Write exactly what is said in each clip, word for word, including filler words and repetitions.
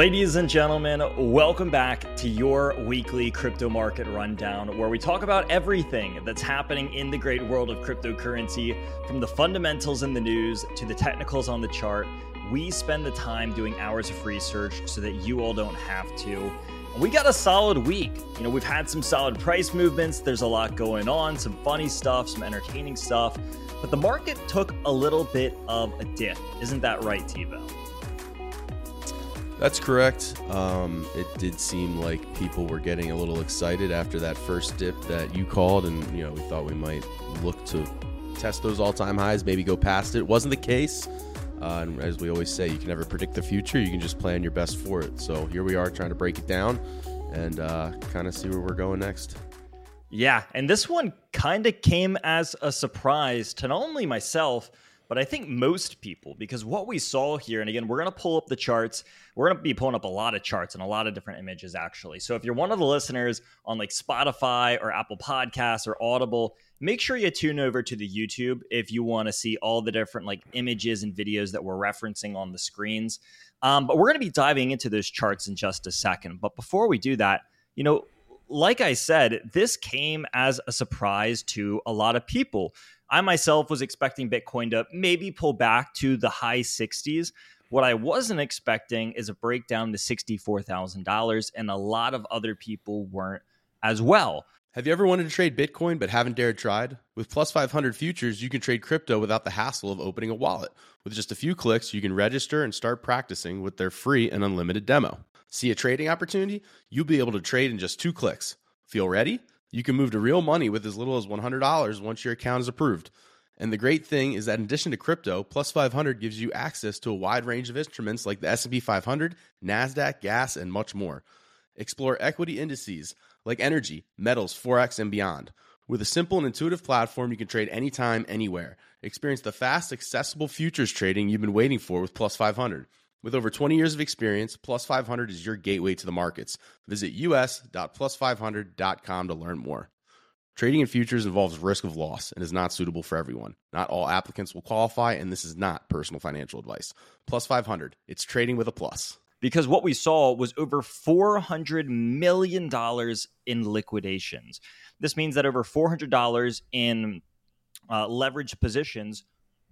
Ladies and gentlemen, welcome back to your weekly crypto market rundown, where we talk about everything that's happening in the great world of cryptocurrency, from the fundamentals in the news to the technicals on the chart. We spend the time doing hours of research so that you all don't have to. And we got a solid week. You know, we've had some solid price movements. There's a lot going on, some funny stuff, some entertaining stuff, but the market took a little bit of a dip. Isn't that right, Tebow? That's correct. Um, it did seem like people were getting a little excited after that first dip that you called, and you know we thought we might look to test those all-time highs, maybe go past it. Wasn't the case. Uh, and as we always say, you can never predict the future. You can just plan your best for it. So here we are trying to break it down and uh, kind of see where we're going next. Yeah, and this one kind of came as a surprise to not only myself, but I think most people, because what we saw here, and again, we're going to pull up the charts. We're going to be pulling up a lot of charts and a lot of different images, actually. So if you're one of the listeners on like Spotify or Apple Podcasts or Audible, make sure you tune over to the YouTube if you want to see all the different like images and videos that we're referencing on the screens. Um, but we're going to be diving into those charts in just a second. But before we do that, you know, like I said, this came as a surprise to a lot of people. I myself was expecting Bitcoin to maybe pull back to the high sixties. What I wasn't expecting is a breakdown to sixty-four thousand dollars, and a lot of other people weren't as well. Have you ever wanted to trade Bitcoin but haven't dared tried? With Plus five hundred Futures, you can trade crypto without the hassle of opening a wallet. With just a few clicks, you can register and start practicing with their free and unlimited demo. See a trading opportunity? You'll be able to trade in just two clicks. Feel ready? You can move to real money with as little as one hundred dollars once your account is approved. And the great thing is that in addition to crypto, Plus five hundred gives you access to a wide range of instruments like the S and P five hundred, NASDAQ, gas, and much more. Explore equity indices like energy, metals, Forex, and beyond. With a simple and intuitive platform, you can trade anytime, anywhere. Experience the fast, accessible futures trading you've been waiting for with Plus five hundred. With over twenty years of experience, Plus five hundred is your gateway to the markets. Visit u s dot plus five hundred dot com to learn more. Trading in futures involves risk of loss and is not suitable for everyone. Not all applicants will qualify, and this is not personal financial advice. Plus five hundred, it's trading with a plus. Because what we saw was over four hundred million dollars in liquidations. This means that over four hundred dollars in uh, leveraged positions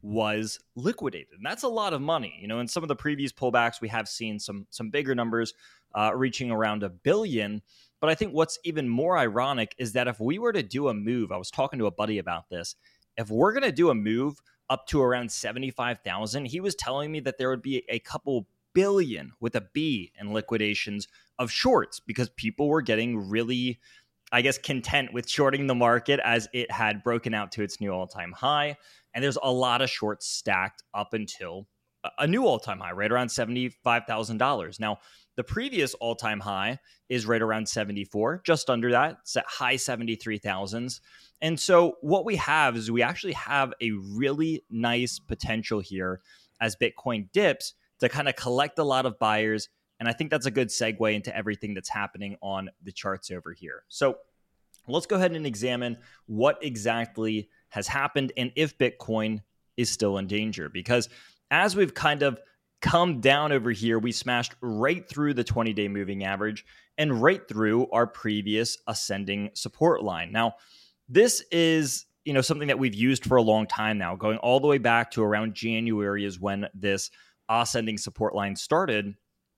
was liquidated. And that's a lot of money. You know, in some of the previous pullbacks, we have seen some some bigger numbers uh, reaching around a billion. But I think what's even more ironic is that if we were to do a move, I was talking to a buddy about this, if we're going to do a move up to around seventy-five thousand, he was telling me that there would be a couple billion with a B in liquidations of shorts because people were getting really, I guess, content with shorting the market as it had broken out to its new all-time high. And there's a lot of shorts stacked up until a new all-time high, right around seventy-five thousand dollars. Now, the previous all-time high is right around seventy-four, just under that. It's at high seventy-three thousands. And so what we have is we actually have a really nice potential here as Bitcoin dips to kind of collect a lot of buyers. And I think that's a good segue into everything that's happening on the charts over here. So let's go ahead and examine what exactly has happened and if Bitcoin is still in danger. Because as we've kind of come down over here, we smashed right through the twenty-day moving average and right through our previous ascending support line. Now, this is, you know, something that we've used for a long time now, going all the way back to around January is when this ascending support line started.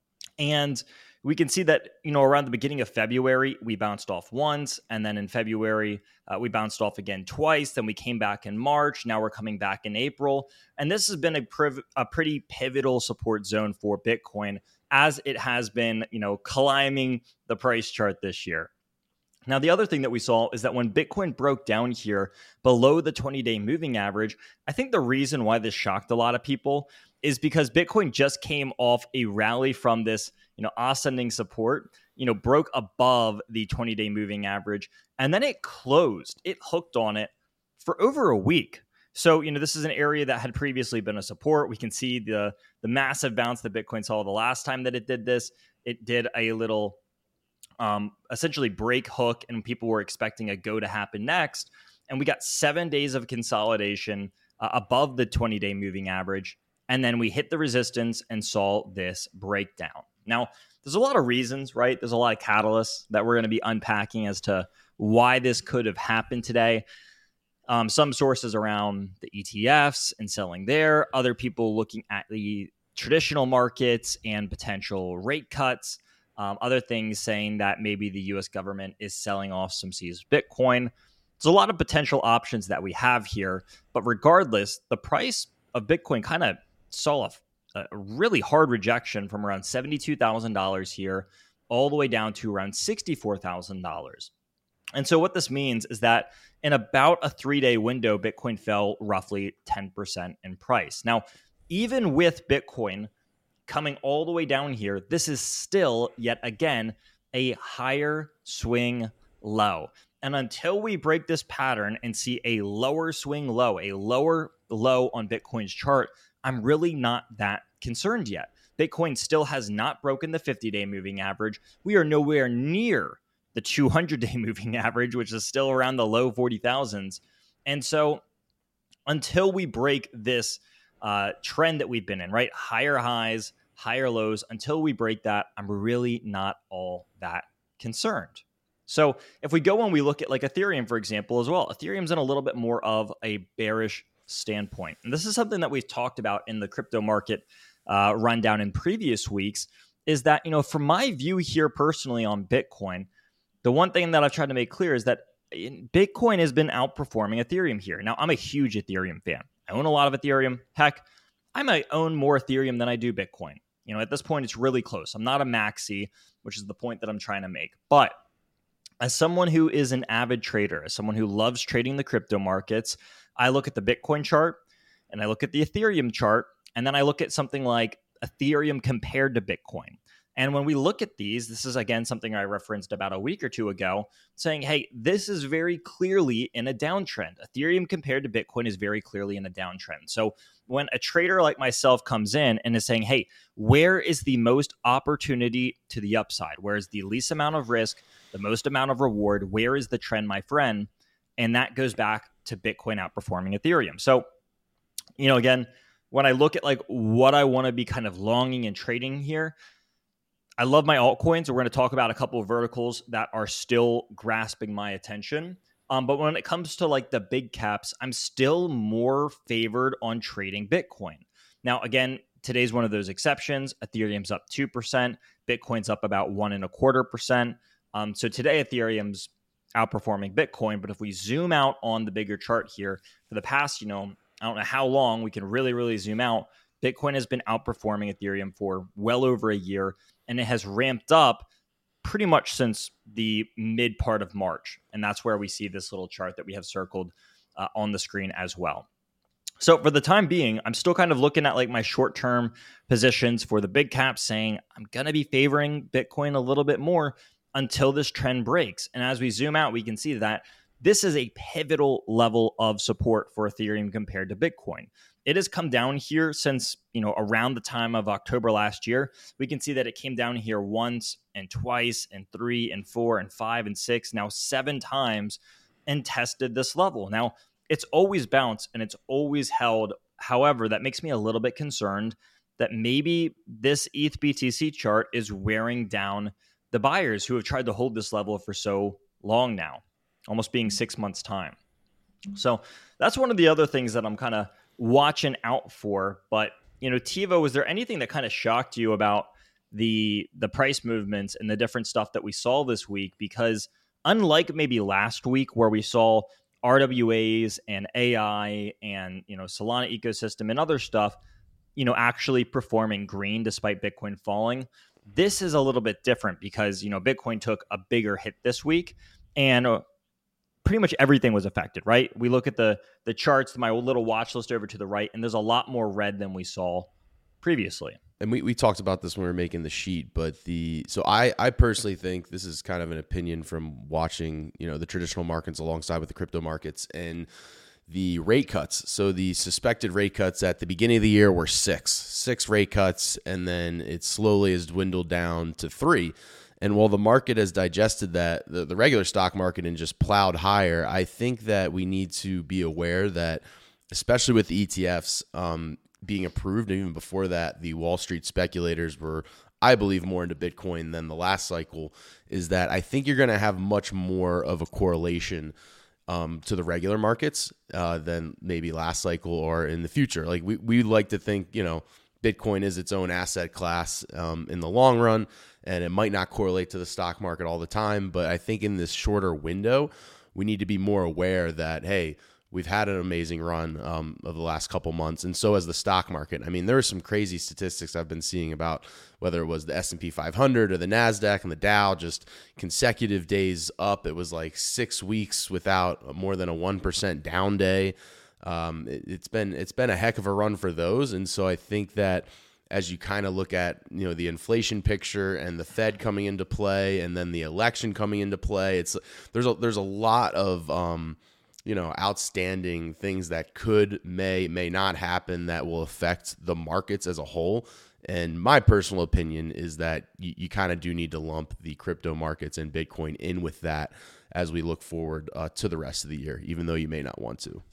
And we can see that, you know, around the beginning of February, we bounced off once. And then in February, uh, we bounced off again twice. Then we came back in March. Now we're coming back in April. And this has been a, priv- a pretty pivotal support zone for Bitcoin as it has been, you know, climbing the price chart this year. Now, the other thing that we saw is that when Bitcoin broke down here below the twenty-day moving average, I think the reason why this shocked a lot of people is because Bitcoin just came off a rally from this, you know, ascending support, you know, broke above the twenty-day moving average, and then it closed. It hooked on it for over a week. So, you know, this is an area that had previously been a support. We can see the the massive bounce that Bitcoin saw the last time that it did this. It did a little um, essentially break hook, and people were expecting a go to happen next. And we got seven days of consolidation uh, above the twenty-day moving average. And then we hit the resistance and saw this breakdown. Now, there's a lot of reasons, right? There's a lot of catalysts that we're going to be unpacking as to why this could have happened today. Um, some sources around the E T Fs and selling there, other people looking at the traditional markets and potential rate cuts, um, other things saying that maybe the U S government is selling off some seized Bitcoin. There's a lot of potential options that we have here, but regardless, the price of Bitcoin kind of saw a, a really hard rejection from around seventy-two thousand dollars here all the way down to around sixty-four thousand dollars. And so what this means is that in about a three-day window, Bitcoin fell roughly ten percent in price. Now, even with Bitcoin coming all the way down here, this is still, yet again, a higher swing low. And until we break this pattern and see a lower swing low, a lower low on Bitcoin's chart, I'm really not that concerned yet. Bitcoin still has not broken the fifty-day moving average. We are nowhere near the two hundred day moving average, which is still around the low forty thousands. And so until we break this uh, trend that we've been in, right? Higher highs, higher lows, until we break that, I'm really not all that concerned. So if we go and we look at like Ethereum, for example, as well, Ethereum's in a little bit more of a bearish standpoint. And this is something that we've talked about in the crypto market uh, rundown in previous weeks, is that, you know, from my view here personally on Bitcoin, the one thing that I've tried to make clear is that Bitcoin has been outperforming Ethereum here. Now, I'm a huge Ethereum fan. I own a lot of Ethereum. Heck, I might own more Ethereum than I do Bitcoin. You know, at this point, it's really close. I'm not a maxi, which is the point that I'm trying to make. But as someone who is an avid trader, as someone who loves trading the crypto markets, I look at the Bitcoin chart and I look at the Ethereum chart, and then I look at something like Ethereum compared to Bitcoin. And when we look at these, this is, again, something I referenced about a week or two ago, saying, hey, this is very clearly in a downtrend. Ethereum compared to Bitcoin is very clearly in a downtrend. So when a trader like myself comes in and is saying, hey, where is the most opportunity to the upside? Where is the least amount of risk, the most amount of reward? Where is the trend, my friend? And that goes back to Bitcoin outperforming Ethereum. So, you know, again, when I look at like what I want to be kind of longing and trading here, I love my altcoins. We're going to talk about a couple of verticals that are still grasping my attention. Um, but when it comes to like the big caps, I'm still more favored on trading Bitcoin. Now, again, today's one of those exceptions. Ethereum's up two percent. Bitcoin's up about one and a quarter percent. Um, so today, Ethereum's outperforming Bitcoin. But if we zoom out on the bigger chart here, for the past, you know, I don't know how long, we can really, really zoom out. Bitcoin has been outperforming Ethereum for well over a year, and it has ramped up pretty much since the mid part of March. And that's where we see this little chart that we have circled uh, on the screen as well. So for the time being, I'm still kind of looking at like my short-term positions for the big caps, saying I'm going to be favoring Bitcoin a little bit more until this trend breaks. And as we zoom out, we can see that this is a pivotal level of support for Ethereum compared to Bitcoin. It has come down here since, you know, around the time of October last year. We can see that it came down here once and twice and three and four and five and six, now seven times, and tested this level. Now, it's always bounced and it's always held. However, that makes me a little bit concerned that maybe this E T H B T C chart is wearing down the buyers who have tried to hold this level for so long now, almost being six months' time. So that's one of the other things that I'm kind of watching out for. But, you know, Tivo, was there anything that kind of shocked you about the the price movements and the different stuff that we saw this week? Because unlike maybe last week where we saw R W As and A I and, you know, Solana ecosystem and other stuff, you know, actually performing green despite Bitcoin falling, this is a little bit different because, you know, Bitcoin took a bigger hit this week, and uh, pretty much everything was affected, right? We look at the the charts, my little watch list over to the right, and there's a lot more red than we saw previously. And we, we talked about this when we were making the sheet, but the so I, I personally think this is kind of an opinion from watching, you know, the traditional markets alongside with the crypto markets and the rate cuts. So the suspected rate cuts at the beginning of the year were six, six rate cuts, and then it slowly has dwindled down to three. And while the market has digested that, the, the regular stock market, and just plowed higher, I think that we need to be aware that, especially with the E T Fs um, being approved, and even before that, the Wall Street speculators were I believe more into Bitcoin than the last cycle is that I think you're going to have much more of a correlation um, to the regular markets uh, than maybe last cycle or in the future. Like we, we like to think, you know, Bitcoin is its own asset class um, in the long run, and it might not correlate to the stock market all the time. But I think in this shorter window, we need to be more aware that, hey, we've had an amazing run um, of the last couple months, and so has the stock market. I mean, there are some crazy statistics I've been seeing about whether it was the S and P five hundred or the NASDAQ and the Dow, just consecutive days up. It was like six weeks without more than a one percent down day. Um, it, it's been it's been a heck of a run for those, and so I think that as you kind of look at, you know, the inflation picture and the Fed coming into play, and then the election coming into play, it's there's a there's a lot of um, you know, outstanding things that could, may, may not happen that will affect the markets as a whole. And my personal opinion is that you, you kind of do need to lump the crypto markets and Bitcoin in with that as we look forward uh, to the rest of the year, even though you may not want to.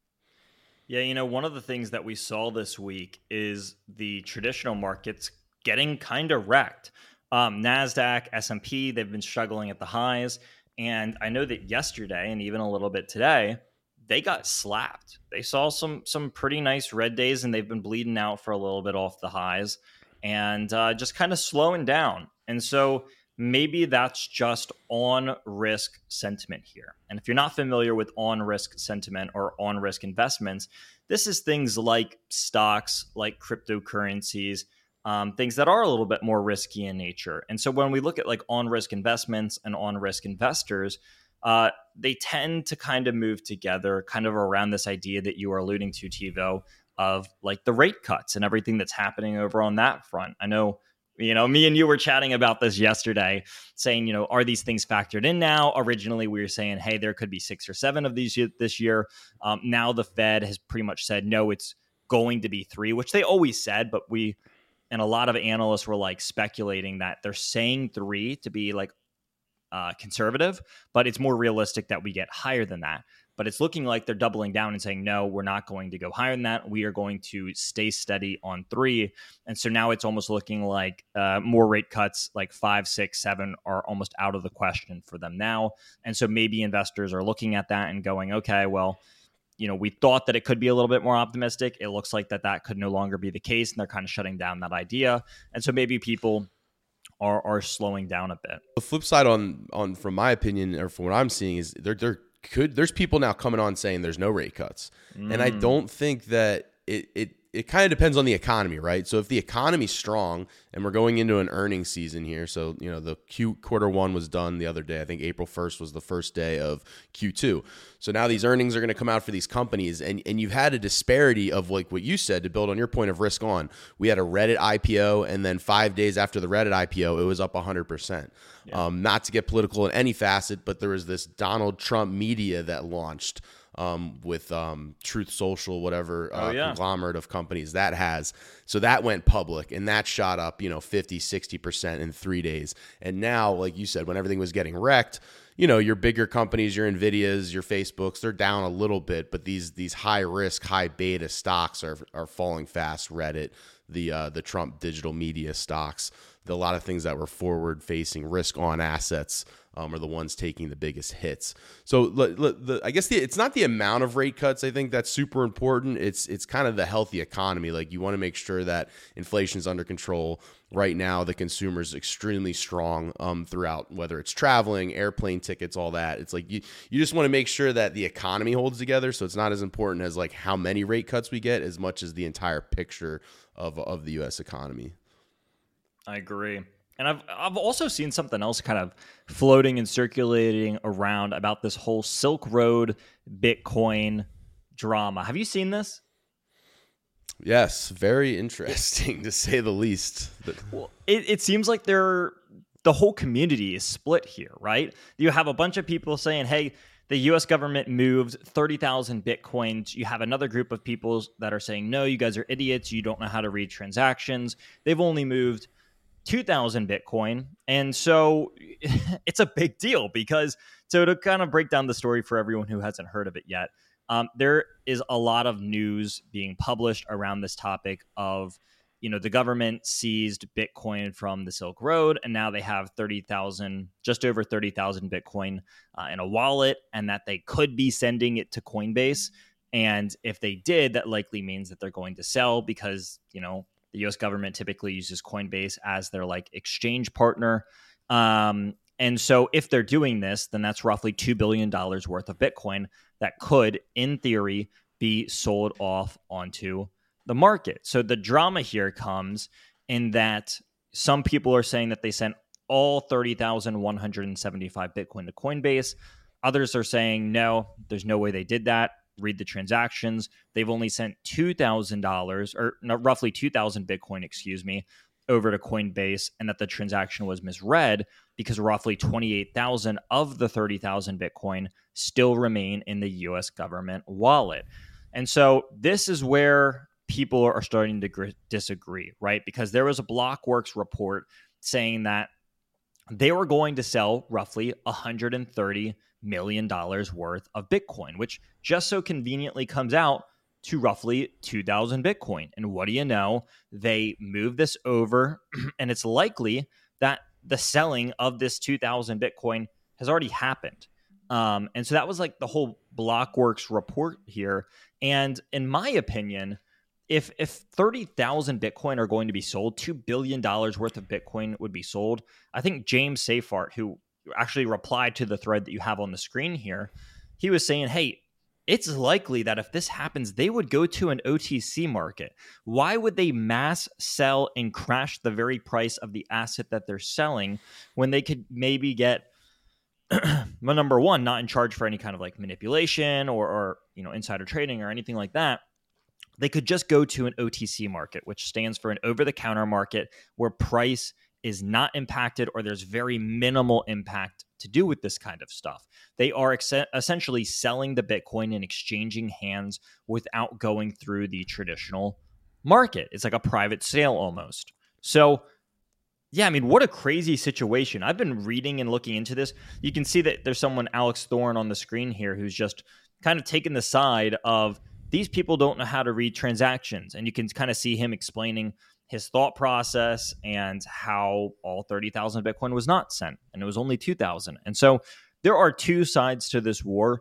Yeah, you know, one of the things that we saw this week is the traditional markets getting kind of wrecked. Um, NASDAQ, S and P, they've been struggling at the highs. And I know that yesterday and even a little bit today, they got slapped. They saw some some pretty nice red days, and they've been bleeding out for a little bit off the highs and uh, just kind of slowing down. And so maybe that's just on risk sentiment here. And if you're not familiar with on risk sentiment or on risk investments, this is things like stocks, like cryptocurrencies, Um, things that are a little bit more risky in nature. And so when we look at like on-risk investments and on-risk investors, uh, they tend to kind of move together kind of around this idea that you are alluding to, TiVo, of like the rate cuts and everything that's happening over on that front. I know, you know, me and you were chatting about this yesterday, saying, you know, are these things factored in now? Originally, we were saying, hey, there could be six or seven of these this year. Um, now the Fed has pretty much said, no, it's going to be three, which they always said, but we... And a lot of analysts were like speculating that they're saying three to be like uh, conservative, but it's more realistic that we get higher than that. But it's looking like they're doubling down and saying, no, we're not going to go higher than that. We are going to stay steady on three. And so now it's almost looking like uh, more rate cuts, like five, six, seven, are almost out of the question for them now. And so maybe investors are looking at that and going, okay, well, you know, we thought that it could be a little bit more optimistic. It looks like that that could no longer be the case, and they're kind of shutting down that idea. And so maybe people are are slowing down a bit. The flip side on on from my opinion, or from what I'm seeing, is there there could there's people now coming on saying there's no rate cuts, mm. and I don't think that it it. It kind of depends on the economy, right? So if the economy's strong and we're going into an earnings season here, so, you know, the Q quarter one was done the other day. I think April first was the first day of Q two. So now these earnings are going to come out for these companies, and, and you've had a disparity of like what you said, to build on your point of risk on. We had a Reddit I P O, and then five days after the Reddit I P O, it was up one hundred percent. Yeah. Um, not to get political in any facet, but there was this Donald Trump media that launched um, with um, Truth Social, whatever uh, oh, yeah. conglomerate of companies that has. So that went public, and that shot up, you know, fifty, sixty percent in three days. And now, like you said, when everything was getting wrecked, you know, your bigger companies, your NVIDIAs, your Facebooks, they're down a little bit, but these these high risk, high beta stocks are are falling fast. Reddit, the uh, the Trump digital media stocks, the, a lot of things that were forward facing risk on assets um, are the ones taking the biggest hits. So l- l- the, I guess the, it's not the amount of rate cuts. I think that's super important. It's it's kind of the healthy economy. Like, you want to make sure that inflation's under control. Right now, the consumer is extremely strong um, throughout, whether it's traveling, airplane tickets, all that. It's like you, you just want to make sure that the economy holds together. So it's not as important as like how many rate cuts we get as much as the entire picture of of the U S economy. I agree. And I've I've also seen something else kind of floating and circulating around about this whole Silk Road Bitcoin drama. Have you seen this? Yes, very interesting to say the least. Well, it, it seems like they're the whole community is split here, right? You have a bunch of people saying, hey, the U S government moved thirty thousand Bitcoins. You have another group of people that are saying, no, you guys are idiots. You don't know how to read transactions. They've only moved two thousand Bitcoin. And so it's a big deal because, so to kind of break down the story for everyone who hasn't heard of it yet, um, there is a lot of news being published around this topic of, you know, the government seized Bitcoin from the Silk Road, and now they have thirty thousand, just over thirty thousand Bitcoin uh, in a wallet, and that they could be sending it to Coinbase. And if they did, that likely means that they're going to sell because, you know, the U S government typically uses Coinbase as their like exchange partner. Um, and so if they're doing this, then that's roughly two billion dollars worth of Bitcoin that could, in theory, be sold off onto the market. So the drama here comes in that some people are saying that they sent all thirty thousand one hundred seventy-five Bitcoin to Coinbase. Others are saying, no, there's no way they did that. Read the transactions. They've only sent two thousand dollars or no, roughly two thousand Bitcoin, excuse me, over to Coinbase, and that the transaction was misread because roughly twenty-eight thousand of the thirty thousand Bitcoin still remain in the U S government wallet. And so this is where people are starting to gr- disagree, right? Because there was a Blockworks report saying that they were going to sell roughly one hundred thirty million dollars worth of Bitcoin, which just so conveniently comes out to roughly two thousand Bitcoin. And what do you know? They move this over, and it's likely that the selling of this two thousand Bitcoin has already happened. Um, and so that was like the whole Blockworks report here. And in my opinion, if if thirty thousand Bitcoin are going to be sold, two billion dollars worth of Bitcoin would be sold. I think James Seyfarth, who actually replied to the thread that you have on the screen here, he was saying, hey, it's likely that if this happens, they would go to an O T C market. Why would they mass sell and crash the very price of the asset that they're selling when they could maybe get, well, number one, not in charge for any kind of like manipulation or, or you know insider trading or anything like that? They could just go to an O T C market, which stands for an over-the-counter market where price is not impacted or there's very minimal impact to do with this kind of stuff. They are ex- essentially selling the Bitcoin and exchanging hands without going through the traditional market. It's like a private sale almost. So, yeah, I mean, what a crazy situation. I've been reading and looking into this. You can see that there's someone, Alex Thorn, on the screen here who's just kind of taken the side of these people don't know how to read transactions. And you can kind of see him explaining his thought process and how all thirty thousand Bitcoin was not sent, and it was only two thousand. And so there are two sides to this war,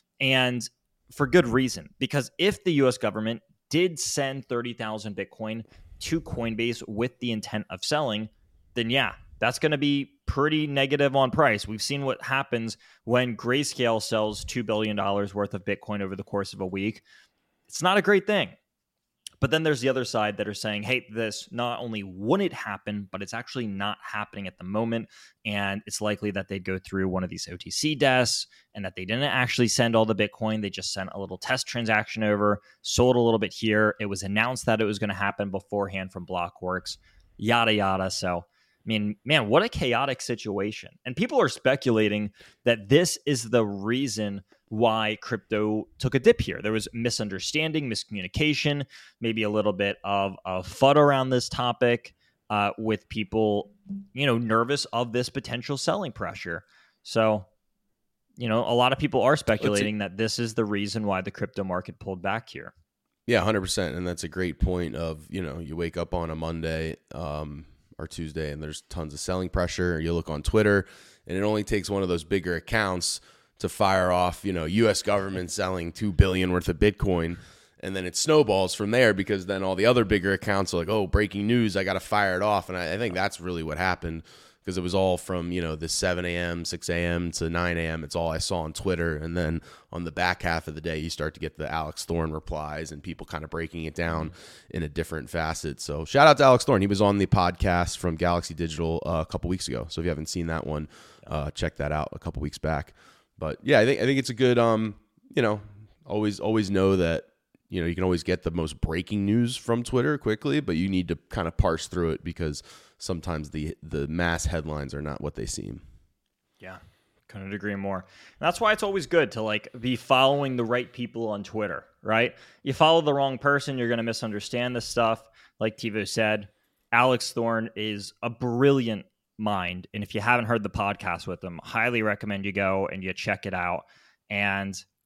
and for good reason, because if the U S government did send thirty thousand Bitcoin to Coinbase with the intent of selling, then yeah, that's going to be pretty negative on price. We've seen what happens when Grayscale sells two billion dollars worth of Bitcoin over the course of a week. It's not a great thing. But then there's the other side that are saying, hey, this not only wouldn't happen, but it's actually not happening at the moment. And it's likely that they'd go through one of these O T C desks and that they didn't actually send all the Bitcoin. They just sent a little test transaction over, sold a little bit here. It was announced that it was going to happen beforehand from Blockworks, yada, yada. So, I mean, man, what a chaotic situation. And people are speculating that this is the reason why crypto took a dip here. There was misunderstanding, miscommunication, maybe a little bit of a F U D around this topic uh, with people, you know, nervous of this potential selling pressure. So, you know, a lot of people are speculating that this is the reason why the crypto market pulled back here. Yeah, one hundred percent. And that's a great point of, you know, you wake up on a Monday um, or Tuesday and there's tons of selling pressure. You look on Twitter and it only takes one of those bigger accounts to fire off, you know, U S government selling two billion dollars worth of Bitcoin. And then it snowballs from there because then all the other bigger accounts are like, oh, breaking news, I got to fire it off. And I, I think that's really what happened because it was all from, you know, the seven a.m., six a.m. to nine a.m. It's all I saw on Twitter. And then on the back half of the day, you start to get the Alex Thorn replies and people kind of breaking it down in a different facet. So shout out to Alex Thorn. He was on the podcast from Galaxy Digital uh, a couple weeks ago. So if you haven't seen that one, uh, check that out a couple weeks back. But yeah, I think I think it's a good, um, you know, always always know that, you know, you can always get the most breaking news from Twitter quickly, but you need to kind of parse through it because sometimes the the mass headlines are not what they seem. Yeah, couldn't agree more. And that's why it's always good to like be following the right people on Twitter, right? You follow the wrong person, you're going to misunderstand this stuff. Like Tivo said, Alex Thorn is a brilliant mind. And if you haven't heard the podcast with him, highly recommend you go and you check it out. And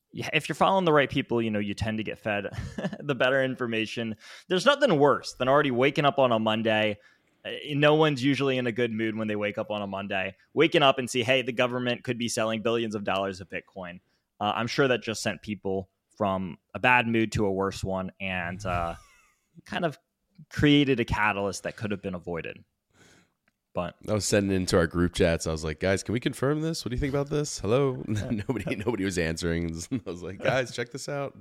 yeah, if you're following the right people, you know, you tend to get fed the better information. There's nothing worse than already waking up on a Monday. Uh, No one's usually in a good mood when they wake up on a Monday. Waking up and see, hey, the government could be selling billions of dollars of Bitcoin. Uh, I'm sure that just sent people from a bad mood to a worse one, and uh, kind of created a catalyst that could have been avoided. But I was sending it into our group chats. I was like, guys, can we confirm this? What do you think about this? Hello? nobody nobody was answering. I was like, guys, check this out.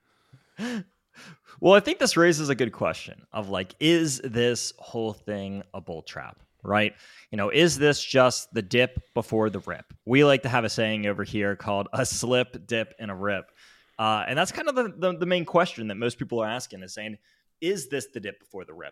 Well, I think this raises a good question of like, is this whole thing a bull trap, right? You know, is this just the dip before the rip? We like to have a saying over here called a slip, dip, and a rip. Uh, and that's kind of the, the, the main question that most people are asking, is saying, is this the dip before the rip?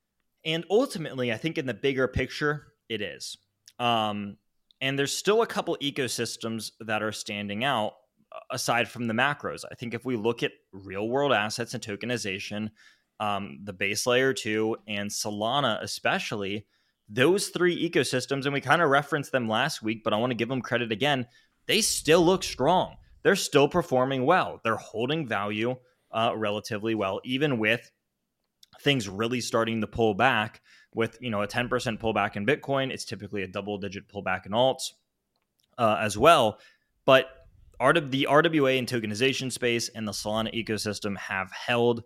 And ultimately, I think in the bigger picture, it is. Um, and there's still a couple ecosystems that are standing out aside from the macros. I think if we look at real world assets and tokenization, um, the base layer two and Solana especially, those three ecosystems, and we kind of referenced them last week, but I want to give them credit again, they still look strong. They're still performing well. They're holding value uh, relatively well, even with things really starting to pull back. With, you know, a ten percent pullback in Bitcoin, it's typically a double digit pullback in alts uh, as well. But the R W A and tokenization space and the Solana ecosystem have held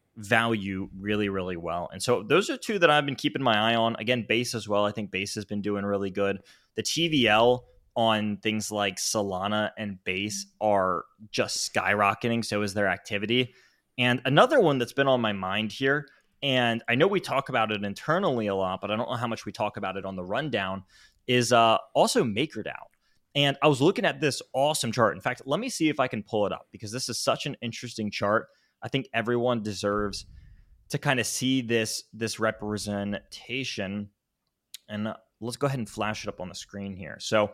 value really, really well. And so those are two that I've been keeping my eye on. Again, Base as well. I think Base has been doing really good. The T V L on things like Solana and Base are just skyrocketing. So is their activity. And another one that's been on my mind here, and I know we talk about it internally a lot, but I don't know how much we talk about it on the rundown, is uh, also MakerDAO. And I was looking at this awesome chart. In fact, let me see if I can pull it up, because this is such an interesting chart. I think everyone deserves to kind of see this, this representation. And uh, let's go ahead and flash it up on the screen here. So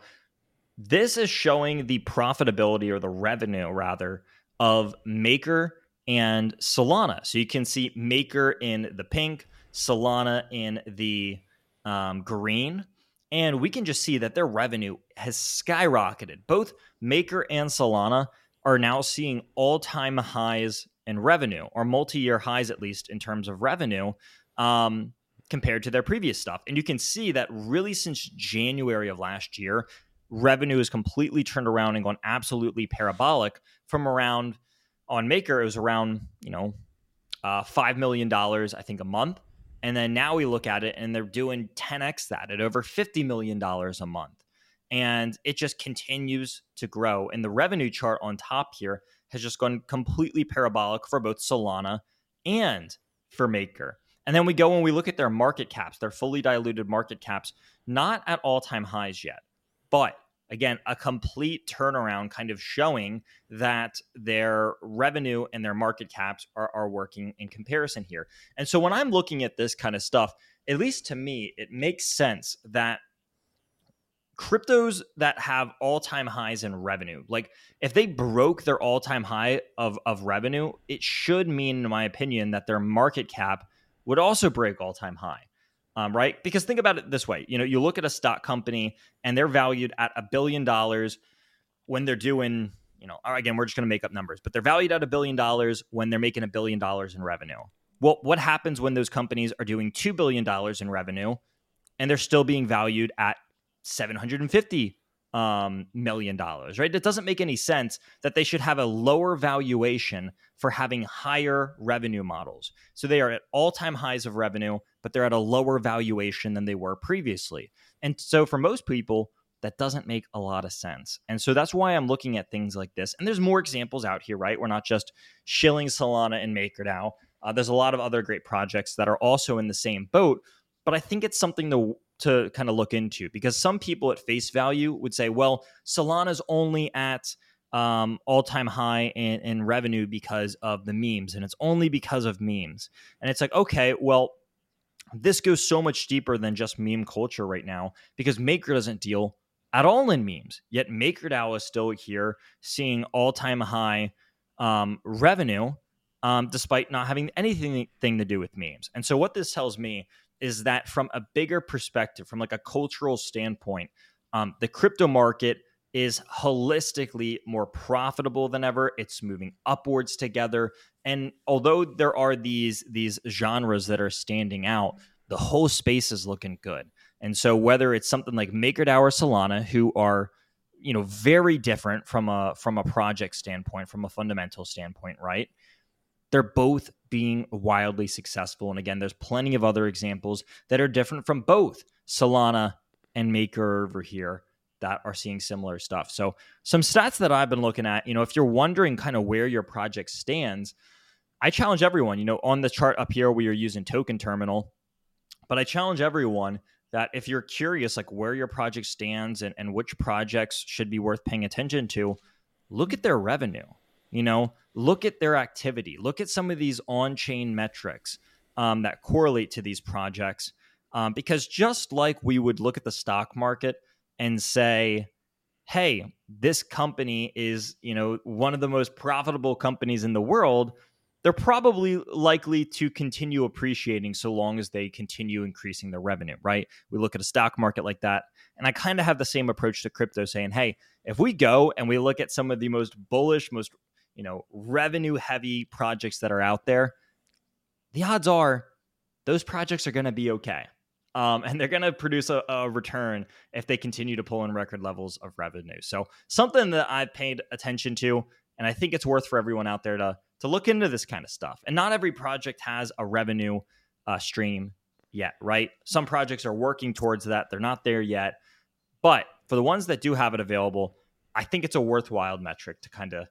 this is showing the profitability, or the revenue rather, of Maker and Solana. So you can see Maker in the pink, Solana in the um, green. And we can just see that their revenue has skyrocketed. Both Maker and Solana are now seeing all-time highs in revenue, or multi-year highs at least in terms of revenue, um, compared to their previous stuff. And you can see that really since January of last year, revenue has completely turned around and gone absolutely parabolic. From around, on Maker, it was around, you know, uh, five million dollars, I think, a month. And then now we look at it and they're doing ten x that at over fifty million dollars a month. And it just continues to grow. And the revenue chart on top here has just gone completely parabolic for both Solana and for Maker. And then we go and we look at their market caps, their fully diluted market caps, not at all-time highs yet. But again, a complete turnaround, kind of showing that their revenue and their market caps are, are working in comparison here. And so when I'm looking at this kind of stuff, at least to me, it makes sense that cryptos that have all-time highs in revenue, like if they broke their all-time high of, of revenue, it should mean, in my opinion, that their market cap would also break all-time high. Um, right? Because think about it this way. You know, you look at a stock company and they're valued at a billion dollars when they're doing, you know, again, we're just going to make up numbers, but they're valued at a billion dollars when they're making a billion dollars in revenue. Well, what happens when those companies are doing two billion dollars in revenue and they're still being valued at seven hundred fifty um, million dollars, right? It doesn't make any sense that they should have a lower valuation for having higher revenue models. So they are at all-time highs of revenue, but they're at a lower valuation than they were previously. And so for most people, that doesn't make a lot of sense. And so that's why I'm looking at things like this. And there's more examples out here, right? We're not just shilling Solana and MakerDAO. Uh, there's a lot of other great projects that are also in the same boat. But I think it's something to to kind of look into, because some people at face value would say, well, Solana's only at um, all-time high in, in revenue because of the memes, and it's only because of memes. And it's like, okay, well, this goes so much deeper than just meme culture right now, because Maker doesn't deal at all in memes. Yet MakerDAO is still here seeing all-time high um, revenue, um, despite not having anything thing to do with memes. And so what this tells me is that from a bigger perspective, from like a cultural standpoint, um, the crypto market is holistically more profitable than ever. It's moving upwards together. And although there are these, these genres that are standing out, the whole space is looking good. And so whether it's something like MakerDAO or Solana, who are, you know, very different from a from a project standpoint, from a fundamental standpoint, right? They're both being wildly successful. And again, there's plenty of other examples that are different from both Solana and Maker over here that are seeing similar stuff. So some stats that I've been looking at, you know, if you're wondering kind of where your project stands, I challenge everyone, you know, on the chart up here, we are using Token Terminal, but I challenge everyone that if you're curious, like where your project stands and, and which projects should be worth paying attention to, look at their revenue, you know, look at their activity, look at some of these on-chain metrics um, that correlate to these projects. Um, because just like we would look at the stock market and say, hey, this company is, you know, one of the most profitable companies in the world, they're probably likely to continue appreciating so long as they continue increasing their revenue, right? We look at a stock market like that. And I kind of have the same approach to crypto, saying, hey, if we go and we look at some of the most bullish, most, you know, revenue heavy projects that are out there, the odds are those projects are going to be okay. Um, and they're going to produce a, a return if they continue to pull in record levels of revenue. So something that I've paid attention to, and I think it's worth for everyone out there to, to look into this kind of stuff. And not every project has a revenue uh, stream yet, right? Some projects are working towards that. They're not there yet. But for the ones that do have it available, I think it's a worthwhile metric to kind of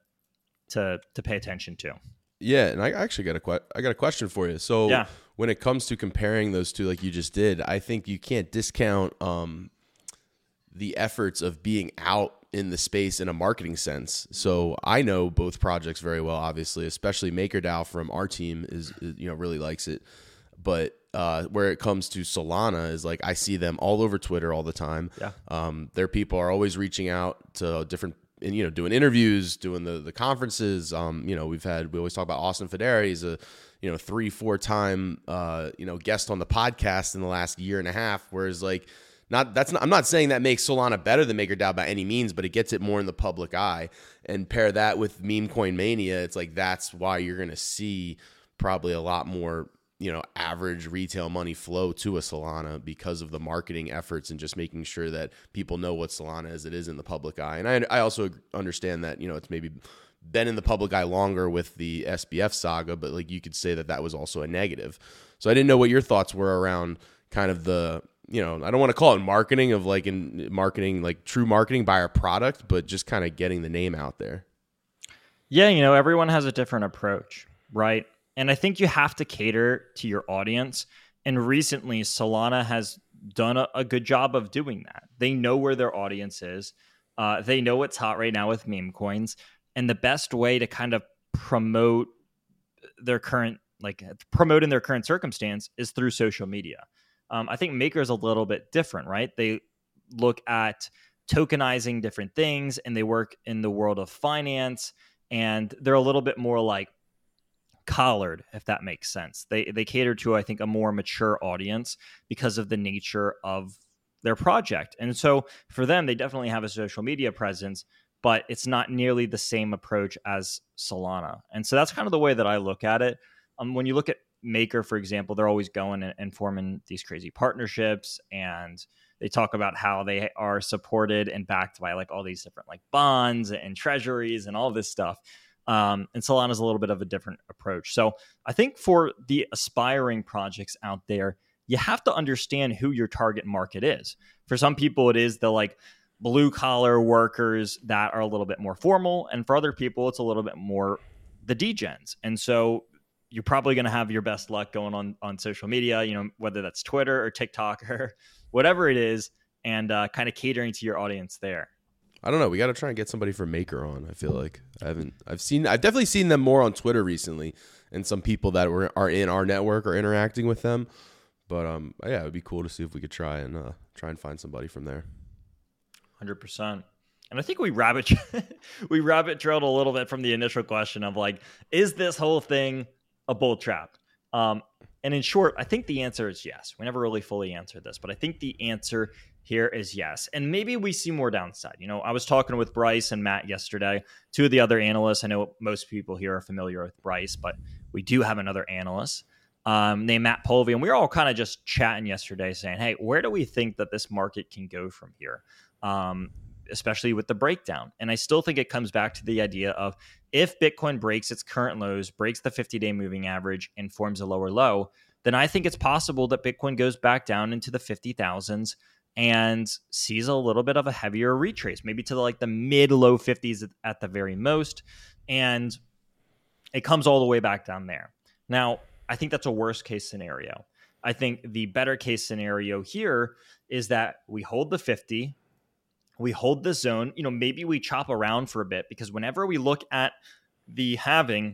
to to pay attention to. Yeah, and I actually got a que- I got a question for you. So yeah. when it comes to comparing those two, like you just did, I think you can't discount um, the efforts of being out in the space in a marketing sense. So I know both projects very well, obviously, especially MakerDAO from our team is, is you know really likes it. But uh, where it comes to Solana is like I see them all over Twitter all the time. Yeah. Um, their people are always reaching out to different. And, you know, doing interviews, doing the, the conferences. Um, you know, we've had, we always talk about Austin Federi. He's a, you know, three, four time, uh, you know, guest on the podcast in the last year and a half. Whereas like, not, that's not, I'm not saying that makes Solana better than MakerDAO by any means, but it gets it more in the public eye. And pair that with meme coin mania. It's like, that's why you're going to see probably a lot more, you know, average retail money flow to a Solana because of the marketing efforts and just making sure that people know what Solana is. It is in the public eye. And I, I also understand that, you know, it's maybe been in the public eye longer with the S B F saga, but like you could say that that was also a negative. So I didn't know what your thoughts were around kind of the, you know, I don't want to call it marketing of like in marketing, like true marketing by our product, but just kind of getting the name out there. Yeah. You know, everyone has a different approach, right? And I think you have to cater to your audience. And recently, Solana has done a, a good job of doing that. They know where their audience is. Uh, they know what's hot right now with meme coins. And the best way to kind of promote their current, like promote in their current circumstance is through social media. Um, I think Maker is a little bit different, right? They look at tokenizing different things and they work in the world of finance. And they're a little bit more like collared, if that makes sense. They they cater to, I think, a more mature audience because of the nature of their project. And so for them, they definitely have a social media presence, but it's not nearly the same approach as Solana. And so that's kind of the way that I look at it. Um, when you look at Maker, for example, they're always going and, and forming these crazy partnerships, and they talk about how they are supported and backed by like all these different like bonds and treasuries and all this stuff. Um, and Solana is a little bit of a different approach. So I think for the aspiring projects out there, you have to understand who your target market is. For some people, it is the like blue collar workers that are a little bit more formal. And for other people, it's a little bit more the degens. And so you're probably going to have your best luck going on, on social media, you know, whether that's Twitter or TikTok or whatever it is, and uh, kind of catering to your audience there. I don't know. We got to try and get somebody from Maker on. I feel like I haven't. I've seen. I've definitely seen them more on Twitter recently, and some people that were are in our network are interacting with them. But um, yeah, it would be cool to see if we could try and uh, try and find somebody from there. Hundred percent. And I think we rabbit we rabbit trailed a little bit from the initial question of like, is this whole thing a bull trap? Um, and in short, I think the answer is yes. We never really fully answered this, but I think the answer here is yes. And maybe we see more downside. You know, I was talking with Bryce and Matt yesterday, two of the other analysts. I know most people here are familiar with Bryce, but we do have another analyst um, named Matt Polvey. And we were all kind of just chatting yesterday saying, hey, where do we think that this market can go from here? Um, especially with the breakdown. And I still think it comes back to the idea of if Bitcoin breaks its current lows, breaks the fifty-day moving average, and forms a lower low, then I think it's possible that Bitcoin goes back down into the fifty thousands and sees a little bit of a heavier retrace, maybe to the, like the mid low fifties at the very most. And it comes all the way back down there. Now, I think that's a worst case scenario. I think the better case scenario here is that we hold the fifty, we hold the zone, you know, maybe we chop around for a bit, because whenever we look at the halving,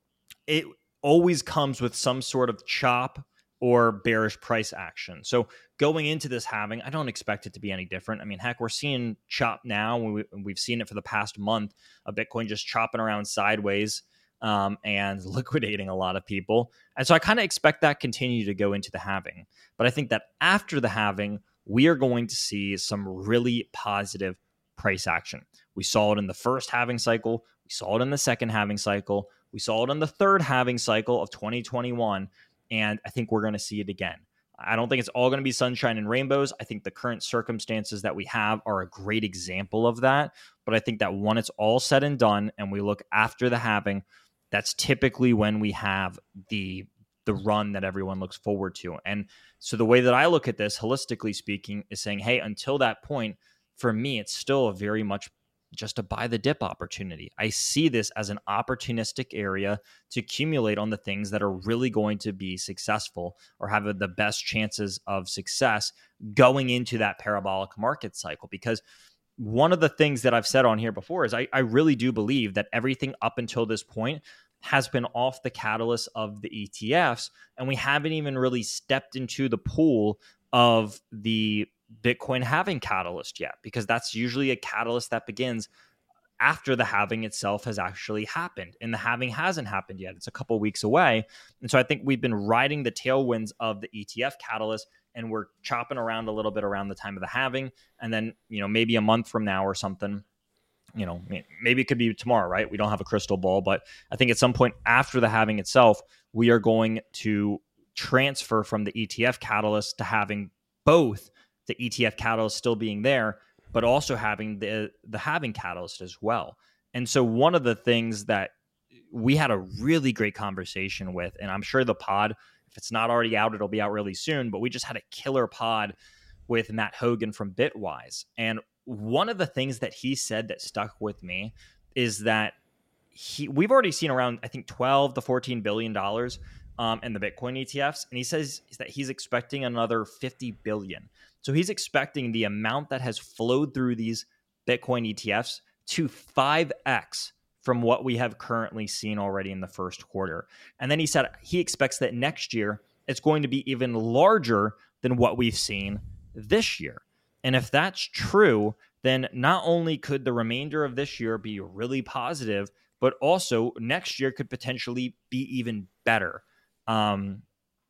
it always comes with some sort of chop or bearish price action. So going into this halving, I don't expect it to be any different. I mean, heck, we're seeing chop now. We, we've seen it for the past month of Bitcoin just chopping around sideways um, and liquidating a lot of people. And so I kind of expect that continue to go into the halving. But I think that after the halving, we are going to see some really positive price action. We saw it in the first halving cycle. We saw it in the second halving cycle. We saw it in the third halving cycle of twenty twenty-one. And I think we're going to see it again. I don't think it's all going to be sunshine and rainbows. I think the current circumstances that we have are a great example of that. But I think that when it's all said and done and we look after the halving, that's typically when we have the the run that everyone looks forward to. And so the way that I look at this, holistically speaking, is saying, hey, until that point, for me, it's still a very much just a buy the dip opportunity. I see this as an opportunistic area to accumulate on the things that are really going to be successful or have the best chances of success going into that parabolic market cycle. Because one of the things that I've said on here before is I, I really do believe that everything up until this point has been off the catalyst of the E T Fs, and we haven't even really stepped into the pool of the Bitcoin halving catalyst yet, because that's usually a catalyst that begins after the halving itself has actually happened, and the halving hasn't happened yet. It's a couple weeks away. And so I think we've been riding the tailwinds of the E T F catalyst, and we're chopping around a little bit around the time of the halving. And then, you know, maybe a month from now or something, you know, maybe it could be tomorrow, right? We don't have a crystal ball, but I think at some point after the halving itself, we are going to transfer from the E T F catalyst to having both the E T F catalyst still being there, but also having the the halving catalyst as well. And so one of the things that we had a really great conversation with, and I'm sure the pod, if it's not already out, it'll be out really soon, but we just had a killer pod with Matt Hogan from Bitwise. And one of the things that he said that stuck with me is that he we've already seen around, I think, twelve to fourteen billion dollars um, in the Bitcoin E T Fs. And he says that he's expecting another fifty billion. So he's expecting the amount that has flowed through these Bitcoin E T Fs to five x from what we have currently seen already in the first quarter. And then he said he expects that next year it's going to be even larger than what we've seen this year. And if that's true, then not only could the remainder of this year be really positive, but also next year could potentially be even better. Um,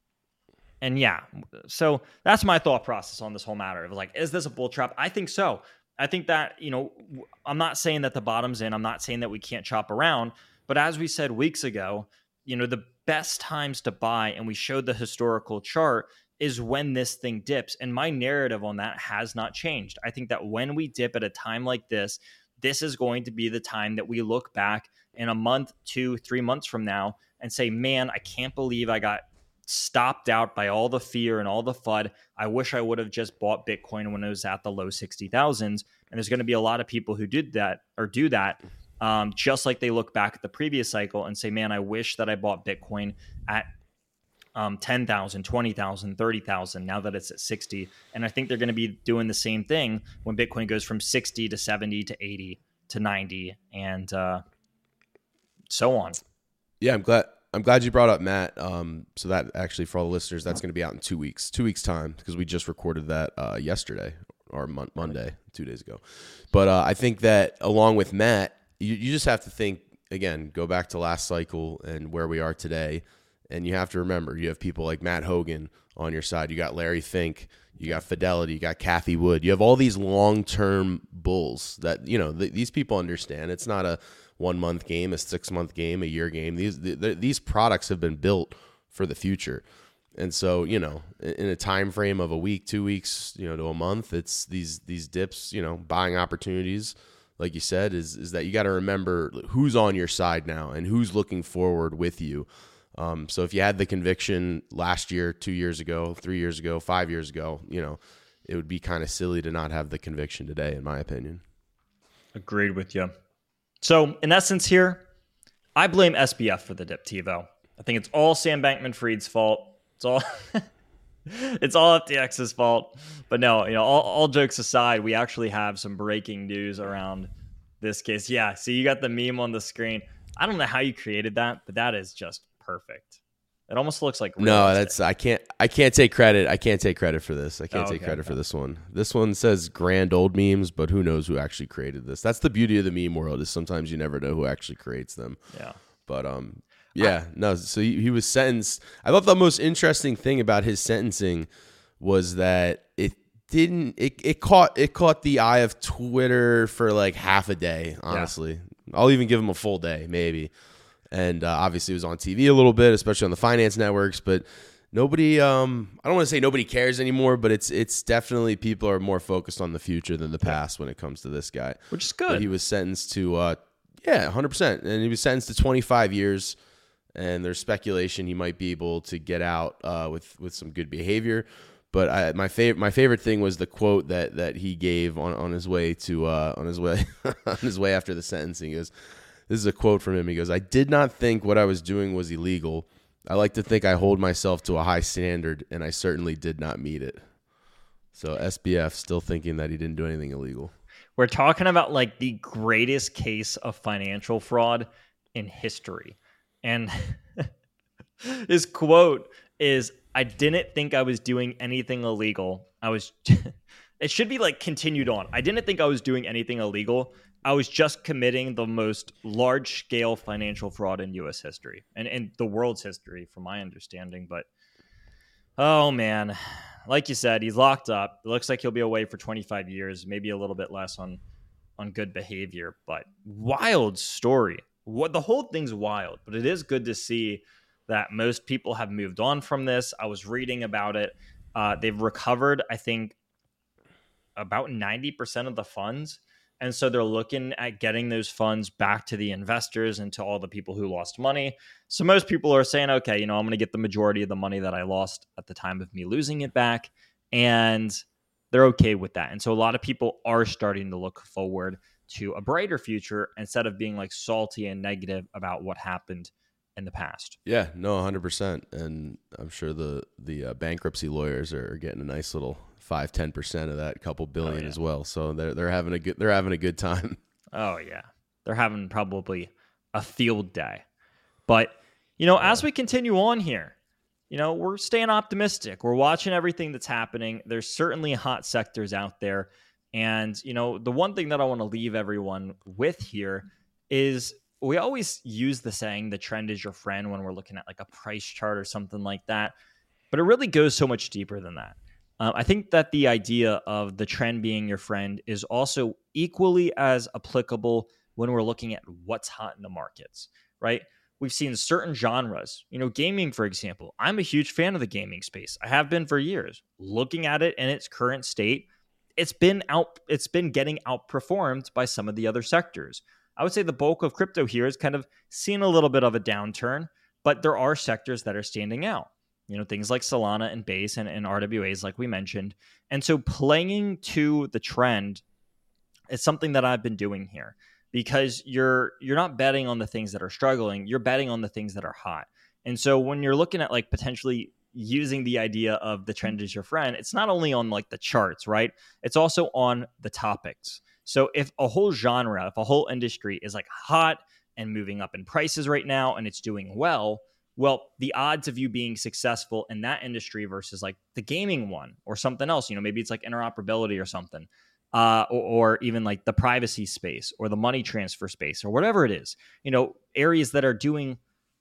and yeah, so that's my thought process on this whole matter. It was like, is this a bull trap? I think so. I think that, you know, I'm not saying that the bottom's in. I'm not saying that we can't chop around. But as we said weeks ago, you know, the best times to buy, and we showed the historical chart, is when this thing dips. And my narrative on that has not changed. I think that when we dip at a time like this, this is going to be the time that we look back in a month, two, three months from now and say, man, I can't believe I got stopped out by all the fear and all the F U D. I wish I would have just bought Bitcoin when it was at the low sixty thousands. And there's going to be a lot of people who did that or do that, um, just like they look back at the previous cycle and say, man, I wish that I bought Bitcoin at um, ten thousand, twenty thousand, thirty thousand, now that it's at sixty. And I think they're going to be doing the same thing when Bitcoin goes from sixty to seventy to eighty to ninety and uh, so on. Yeah, I'm glad. I'm glad you brought up Matt. Um, so that actually, for all the listeners, that's going to be out in two weeks, two weeks time, because we just recorded that uh, yesterday or mon- Monday, two days ago. But uh, I think that along with Matt, you, you just have to think, again, go back to last cycle and where we are today. And you have to remember, you have people like Matt Hogan on your side. You got Larry Fink. You got Fidelity. You got Kathy Wood. You have all these long-term bulls that, you know, th- these people understand. It's not a one-month game, a six-month game, a year game. These th- th- these products have been built for the future. And so, you know, in a time frame of a week, two weeks, you know, to a month, it's these these dips, you know, buying opportunities, like you said, is is that you got to remember who's on your side now and who's looking forward with you. Um, so if you had the conviction last year, two years ago, three years ago, five years ago, you know, it would be kind of silly to not have the conviction today, in my opinion. Agreed with you. So in essence here, I blame S B F for the dip, TiVo. I think it's all Sam Bankman-Fried's fault. It's all it's all F T X's fault. But no, you know, all, all jokes aside, we actually have some breaking news around this case. Yeah, so you got the meme on the screen. I don't know how you created that, but that is just perfect. It almost looks like realistic. No, that's I can't I can't take credit. I can't take credit for this. I can't Oh, take okay, credit okay. for this one. This one says grand old memes, but who knows who actually created this? That's the beauty of the meme world, is sometimes you never know who actually creates them. Yeah. But um yeah, no, so he, he was sentenced. I thought the most interesting thing about his sentencing was that it didn't it, it caught it caught the eye of Twitter for like half a day, honestly. Yeah. I'll even give him a full day, maybe. And uh, obviously it was on T V a little bit, especially on the finance networks, but nobody um I don't want to say nobody cares anymore, but it's it's definitely people are more focused on the future than the past when it comes to this guy. Which is good. But he was sentenced to uh yeah, one hundred percent. And he was sentenced to twenty-five years. And there's speculation he might be able to get out uh, with with some good behavior. But I, my favorite my favorite thing was the quote that that he gave on, on his way to uh, on his way on his way after the sentencing. He goes, "This is a quote from him." He goes, "I did not think what I was doing was illegal. I like to think I hold myself to a high standard, and I certainly did not meet it." So S B F still thinking that he didn't do anything illegal. We're talking about like the greatest case of financial fraud in history. And his quote is, "I didn't think I was doing anything illegal. I was," it should be like continued on. "I didn't think I was doing anything illegal. I was just committing the most large scale financial fraud in U S history and in the world's history, from my understanding." But, oh man, like you said, he's locked up. It looks like he'll be away for twenty-five years, maybe a little bit less on, on good behavior, but wild story. What the whole thing's wild, but it is good to see that most people have moved on from this. I was reading about it. Uh, they've recovered, I think, about ninety percent of the funds. And so they're looking at getting those funds back to the investors and to all the people who lost money. So most people are saying, okay, you know, I'm going to get the majority of the money that I lost at the time of me losing it back. And they're okay with that. And so a lot of people are starting to look forward to a brighter future instead of being like salty and negative about what happened in the past. Yeah, no, one hundred percent. And I'm sure the the uh, bankruptcy lawyers are getting a nice little five, ten percent of that couple billion oh, yeah. as well. So they're they're having a good they're having a good time. Oh yeah. They're having probably a field day. But, you know, yeah. as we continue on here, you know, we're staying optimistic. We're watching everything that's happening. There's certainly hot sectors out there. And, you know, the one thing that I want to leave everyone with here is we always use the saying, the trend is your friend, when we're looking at like a price chart or something like that. But it really goes so much deeper than that. Um, I think that the idea of the trend being your friend is also equally as applicable when we're looking at what's hot in the markets, right? We've seen certain genres, you know, gaming, for example. I'm a huge fan of the gaming space. I have been for years. Looking at it in its current state, it's been out, it's been getting outperformed by some of the other sectors. I would say the bulk of crypto here is kind of seen a little bit of a downturn, but there are sectors that are standing out. You know, things like Solana and Base and, and R W As, like we mentioned. And so playing to the trend is something that I've been doing here, because you're you're not betting on the things that are struggling, you're betting on the things that are hot. And so when you're looking at like potentially using the idea of the trend is your friend, it's not only on like the charts, right? It's also on the topics. So if a whole genre, if a whole industry is like hot and moving up in prices right now and it's doing well, well, the odds of you being successful in that industry versus like the gaming one or something else, you know, maybe it's like interoperability or something, uh, or, or even like the privacy space or the money transfer space or whatever it is, you know, areas that are doing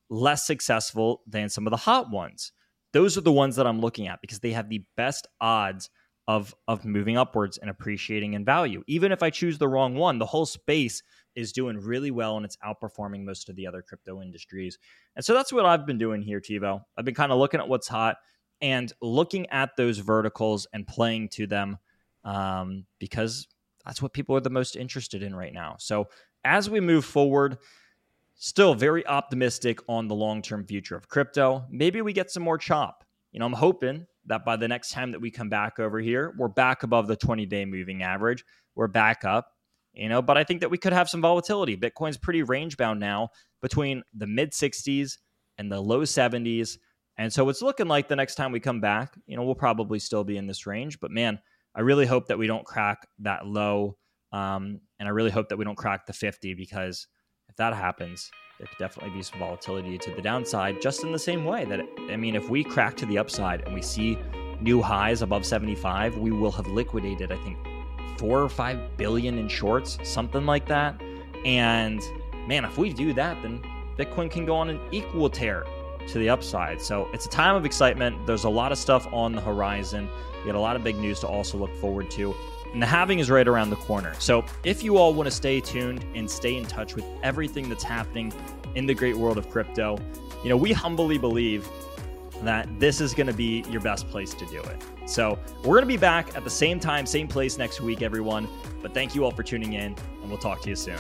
less successful than some of the hot ones. Those are the ones that I'm looking at because they have the best odds of, of moving upwards and appreciating in value. Even if I choose the wrong one, the whole space is doing really well and it's outperforming most of the other crypto industries. And so that's what I've been doing here, TiVo. I've been kind of looking at what's hot and looking at those verticals and playing to them um, because that's what people are the most interested in right now. So as we move forward, still very optimistic on the long-term future of crypto. Maybe we get some more chop. You know, I'm hoping that by the next time that we come back over here, we're back above the twenty-day moving average. We're back up, you know, but I think that we could have some volatility. Bitcoin's pretty range-bound now between the mid sixties and the low seventies. And so it's looking like the next time we come back, you know, we'll probably still be in this range. But man, I really hope that we don't crack that low. Um, and I really hope that we don't crack the fifty because if that happens, there could definitely be some volatility to the downside, just in the same way that, I mean, if we crack to the upside and we see new highs above seventy-five, we will have liquidated, I think, four or five billion in shorts, something like that. And man, if we do that, then Bitcoin can go on an equal tear to the upside. So it's a time of excitement. There's a lot of stuff on the horizon. We got a lot of big news to also look forward to. And the halving is right around the corner. So if you all want to stay tuned and stay in touch with everything that's happening in the great world of crypto, you know, we humbly believe that this is going to be your best place to do it. So we're going to be back at the same time, same place next week, everyone. But thank you all for tuning in, and we'll talk to you soon.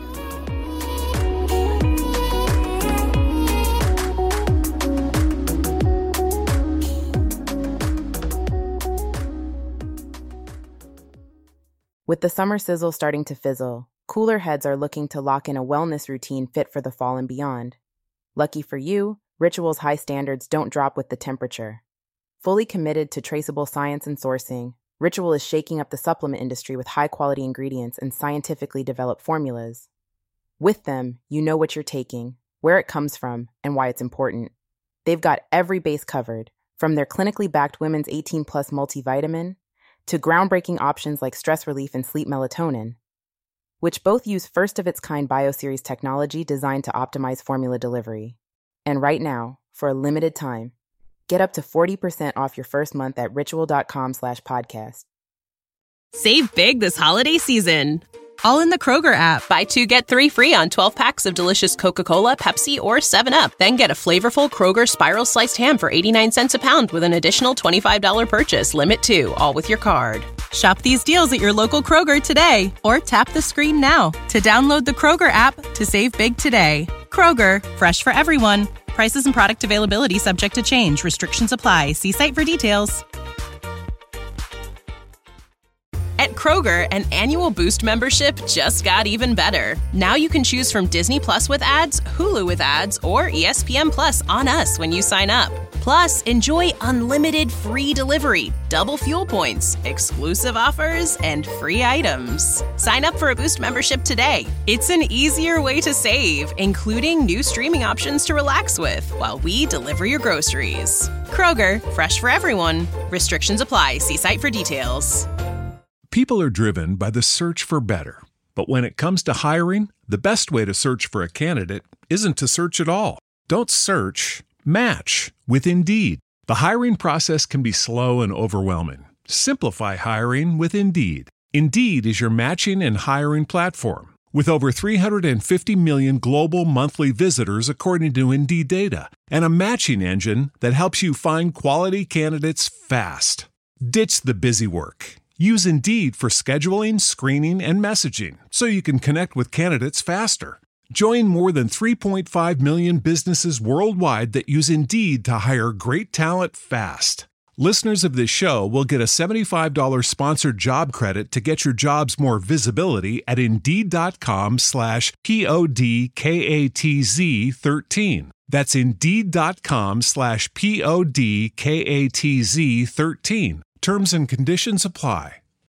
With the summer sizzle starting to fizzle, cooler heads are looking to lock in a wellness routine fit for the fall and beyond. Lucky for you, Ritual's high standards don't drop with the temperature. Fully committed to traceable science and sourcing, Ritual is shaking up the supplement industry with high-quality ingredients and scientifically developed formulas. With them, you know what you're taking, where it comes from, and why it's important. They've got every base covered, from their clinically backed Women's eighteen plus multivitamin to groundbreaking options like stress relief and sleep melatonin, which both use first-of-its-kind BioSeries technology designed to optimize formula delivery. And right now, for a limited time, get up to forty percent off your first month at ritual.com slash podcast. Save big this holiday season, all in the Kroger app. Buy two, get three free on twelve packs of delicious Coca-Cola, Pepsi, or seven up. Then get a flavorful Kroger Spiral Sliced Ham for eighty-nine cents a pound with an additional twenty-five dollars purchase. Limit two, all with your card. Shop these deals at your local Kroger today, or tap the screen now to download the Kroger app to save big today. Kroger, fresh for everyone. Prices and product availability subject to change. Restrictions apply. See site for details. At Kroger, an annual Boost membership just got even better. Now you can choose from Disney Plus with ads, Hulu with ads, or E S P N Plus on us when you sign up. Plus, enjoy unlimited free delivery, double fuel points, exclusive offers, and free items. Sign up for a Boost membership today. It's an easier way to save, including new streaming options to relax with while we deliver your groceries. Kroger, fresh for everyone. Restrictions apply. See site for details. People are driven by the search for better. But when it comes to hiring, the best way to search for a candidate isn't to search at all. Don't search, match with Indeed. The hiring process can be slow and overwhelming. Simplify hiring with Indeed. Indeed is your matching and hiring platform. With over three hundred fifty million global monthly visitors according to Indeed data, and a matching engine that helps you find quality candidates fast. Ditch the busy work. Use Indeed for scheduling, screening, and messaging so you can connect with candidates faster. Join more than three point five million businesses worldwide that use Indeed to hire great talent fast. Listeners of this show will get a seventy-five dollars sponsored job credit to get your jobs more visibility at Indeed.com slash P-O-D-K-A-T-Z 13. That's Indeed.com slash P-O-D-K-A-T-Z 13. Terms and conditions apply.